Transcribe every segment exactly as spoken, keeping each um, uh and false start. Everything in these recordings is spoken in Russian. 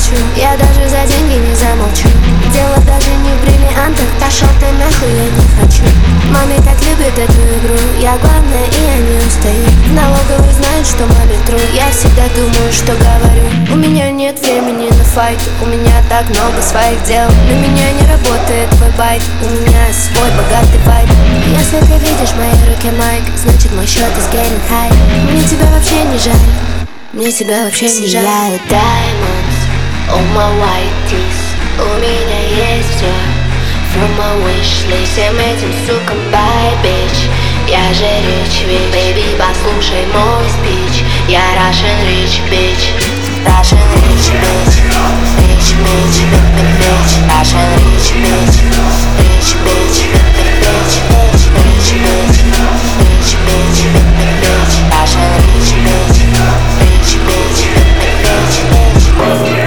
хочу. Я даже за деньги не замолчу. Дело даже не в бриллиантах, пошел ты нахуй, я не хочу. Маме так любит эту игру, я главная и я не устаю. Налоговые знают, что маме тру, я всегда думаю, что говорю. У меня нет времени на файт, у меня так много своих дел. На меня не работает твой байт, у меня свой богатый вайб. Если ты видишь в моей руке майк, значит мой счет is getting high. Мне тебя вообще не жаль, мне тебя вообще не жаль. Сияют diamonds on my white teeth. У меня есть все from my wish list. Всем этим сукам bye, bitch. Я же rich, bitch. Baby, послушай мой спич. Я Russian rich, bitch. Russian rich, bitch. Rich, bitch, bitch. Russian rich, bitch. Rich, bitch, bitch. Rich, bitch. Rich, bitch, bitch. Russian rich, bitch. Rich, bitch, bitch.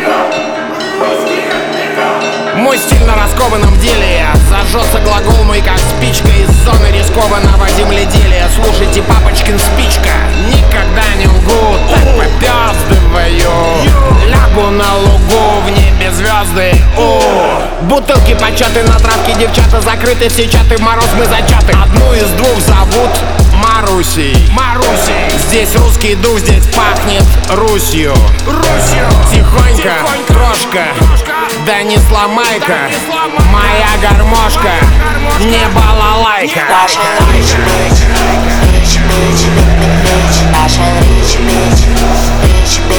Мой стиль на раскованном деле. Зажжется глагол мой как спичка. Из зоны рискованного земледелия. Слушайте, папочкин спичка. Никогда не лгу, так попёздываю. Лягу на лугу, в небе звезды. О, бутылки початы на травке, девчата закрыты, все чаты, в мороз мы зачаты. Одну из двух зовут Марусей. Марусей. Здесь русский дух, здесь пахнет Русью. Русью. Тихонько, крошка, да не сломай-ка. Моя гармошка, не балалайка. Russian rich, bitch. Rich, bitch, bitch. Russian rich, bitch. Rich,